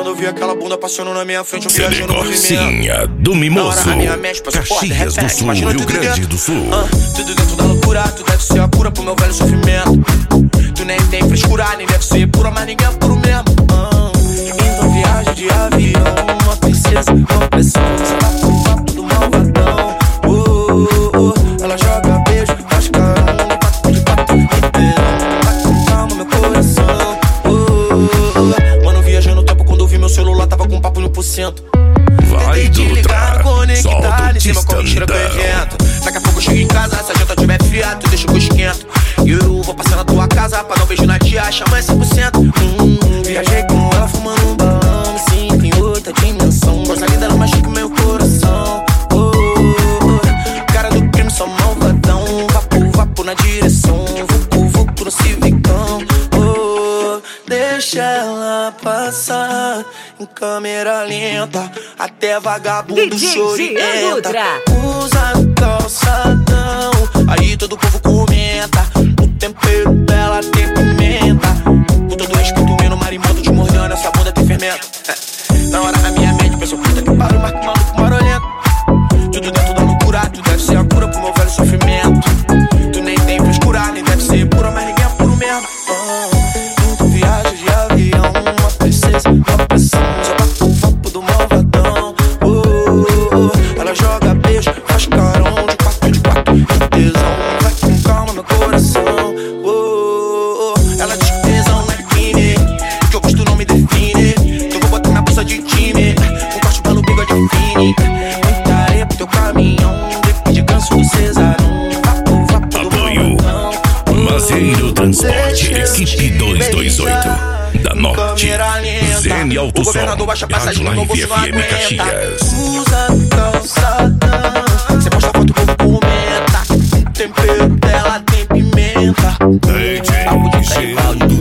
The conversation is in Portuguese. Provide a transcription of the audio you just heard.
Quando eu vi aquela bunda passando na minha frente, eu viajei no Gorcinha do Mimoso, Caxias do Sul, Rio Grande do Sul. Tudo dentro da loucura, tu deve ser a cura pro meu velho sofrimento. Tu nem tem frescura, nem deve ser pura, mas ninguém é puro mesmo. Então viagem de avião, uma princesa, uma pressão. Você tá com papo do malvadão. Ela joga beijo, faz carão, de quatro inteirão. Vai com calma meu coração. Mano, viajando no tempo, quando eu vi meu celular tava com papo 1%. Vai, Dutra, Solta o tistandão. Daqui a pouco eu chego em casa, se a janta tiver fria, tu deixa que eu esquento. E eu vou passar na tua casa pra dar um beijo na tia, chama 100%. Viajei com ela fumando um balão, me sinto em outra dimensão. Gosta linda, ela machuca meu coração. Cara do crime, só malvadão. Vapo na direção, vucu no civicão. Deixa ela passar em câmera lenta, até vagabundo chorienta. Usa calçadão, aí todo o povo comenta. O tempero dela tem pimenta. Com todo respeito, meu marimoto te mordendo, essa bunda tem fermento. Na hora na minha mente, penso, puta que pariu, marca maluco marolento. Tudo dentro da loucura, tu deve ser a cura pro meu velho sofrimento. Tu nem tem frescura, nem deve ser pura, mas ninguém é puro mesmo. Viagem de avião, uma princesa, uma pressão. Joga o papo do malvadão. Ela joga beijo, faz carão, de quatro, de tesão. Vai com calma meu coração. Ela diz que tesão não é crime, que eu gosto não me define. Então vou botar minha bolsa de time, um corte pelo bigode fine. Muita areia pro teu caminhão, de ganso do cesarão. Vapo do malvadão. Mazeiro Transporte, equipe 228 da Norte, Zene Autosom, Rádio Live FM Caxias. Usa calçadão, cê posta foto, o povo comenta. O tempero dela tem pimenta. DJ Geraldo